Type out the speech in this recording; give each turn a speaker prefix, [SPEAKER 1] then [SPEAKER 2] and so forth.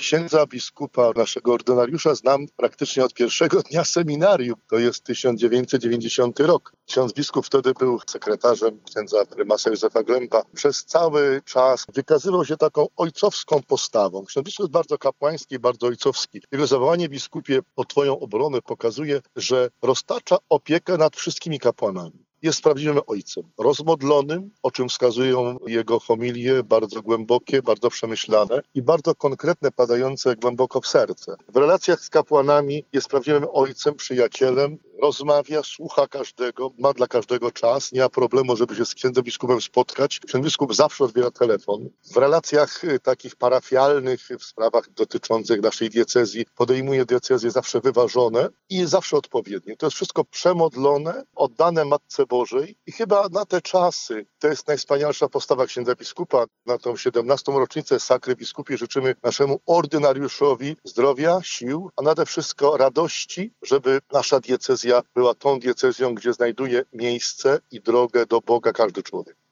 [SPEAKER 1] księdza biskupa, naszego ordynariusza znam praktycznie od pierwszego dnia seminarium. To jest 1990 rok. Ksiądz biskup wtedy był sekretarzem księdza prymasa Józefa Glęba. Przez cały czas wykazywał się taką ojcowską postawą. Ksiądz biskup jest bardzo kapłański, bardzo ojcowski. Jego zawołanie biskupie o Twoją obronę pokazuje, że roztacza opiekę nad wszystkimi kapłanami. Jest prawdziwym ojcem, rozmodlonym, o czym wskazują jego homilie, bardzo głębokie, bardzo przemyślane i bardzo konkretne, padające głęboko w serce. W relacjach z kapłanami jest prawdziwym ojcem, przyjacielem, rozmawia, słucha każdego, ma dla każdego czas, nie ma problemu, żeby się z księdzem biskupem spotkać. Ksiądz biskup zawsze odbiera telefon. W relacjach takich parafialnych, w sprawach dotyczących naszej diecezji, podejmuje decyzje zawsze wyważone i zawsze odpowiednie. To jest wszystko przemodlone, oddane Matce Bożej i chyba na te czasy to jest najwspanialsza postawa księdza biskupa. Na tą 17. rocznicę Sakry Biskupi życzymy naszemu ordynariuszowi zdrowia, sił, a nade wszystko radości, żeby nasza diecezja była tą diecezją, gdzie znajduje miejsce i drogę do Boga każdy człowiek.